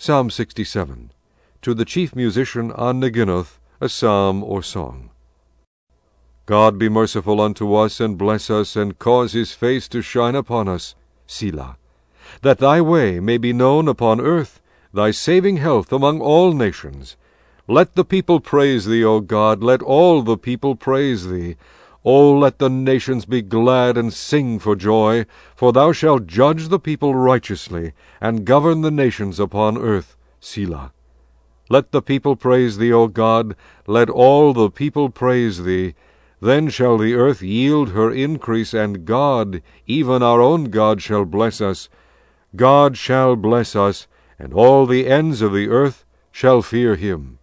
Psalm 67. To the chief musician on Neginoth, a psalm or song. God be merciful unto us, and bless us, and cause his face to shine upon us. Selah. That thy way may be known upon earth, thy saving health among all nations. Let the people praise thee, O God, let all the people praise thee. O let the nations be glad and sing for joy, for thou shalt judge the people righteously, and govern the nations upon earth. Selah. Let the people praise thee, O God, let all the people praise thee. Then shall the earth yield her increase, and God, even our own God, shall bless us. God shall bless us, and all the ends of the earth shall fear him.